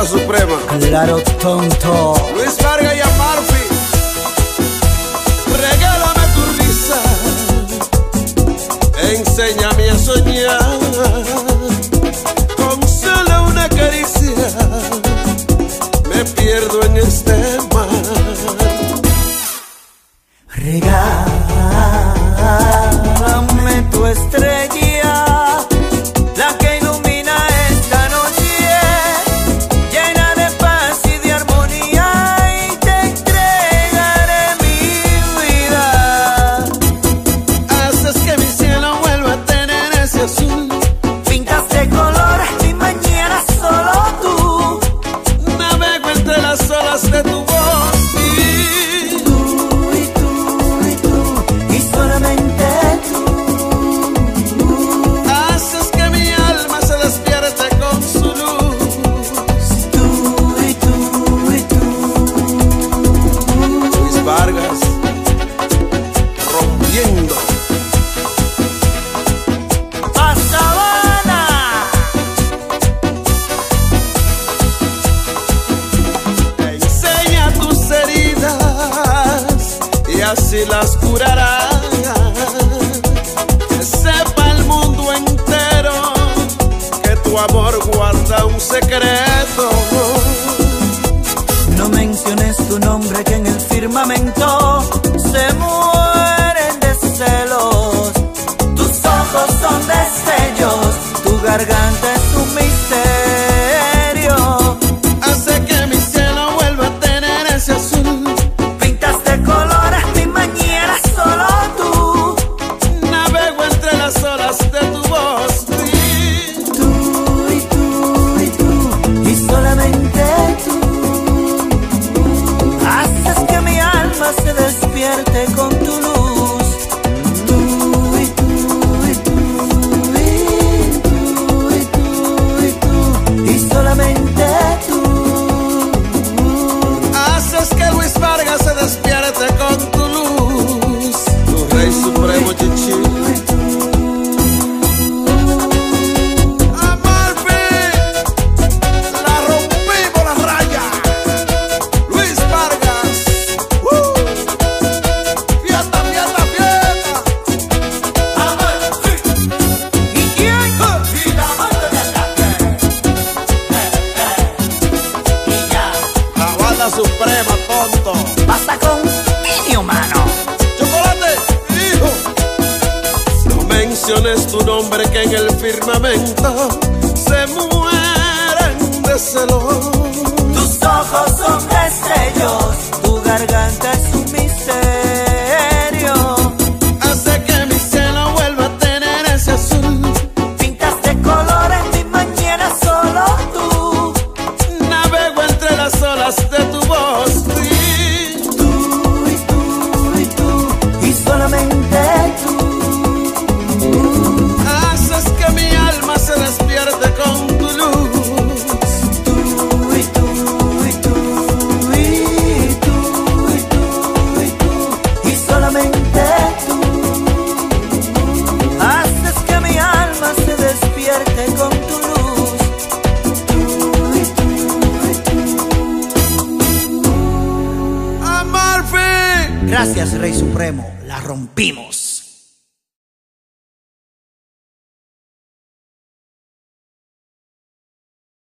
banda suprema. Claro, tonto. Luis Vargas y Amalfi. Regálame tu risa, enséñame a soñar. Con solo una caricia me pierdo en este mar. Regálame tu estrella, la que ilumina esta noche, llena de paz y de armonía, y te entregaré mi vida. Haces que mi cielo vuelva a tener ese azul. Pintas de colores mi mañana, solo tú. Navego entre las olas de tu voz. Así las curará, que sepa el mundo entero que tu amor guarda un secreto. No menciones tu nombre, que en el firmamento se mueren de celos. Tus ojos son destellos, tu garganta es un misterio. Hace que mi cielo vuelva a tener ese azul. Se despierte con tu luz. Tú y tú y tú y tú y tú y tú y solamente tú. Haces que Luis Vargas se despierte con tu luz. Tu rey supremo, chichi. Suprema, tonto. Basta con niño, mano. Chocolate, hijo. No menciones tu nombre, que en el firmamento se mueren de celos. Tus ojos son destellos, tu garganta es un misterio. Hace que mi cielo vuelva a tener ese azul. Pintas de colores mi mañana, solo tú. Navego entre las olas de tu voz. Tú y tú y tú y solamente tú. Haces que mi alma se despierte con tu luz. Tú y tú y tú y tú y tú y tú y solamente tú. Haces que mi alma se despierte con tu luz. Tú y tú y tú. Amalfi. Gracias, Rey Supremo. La rompimos.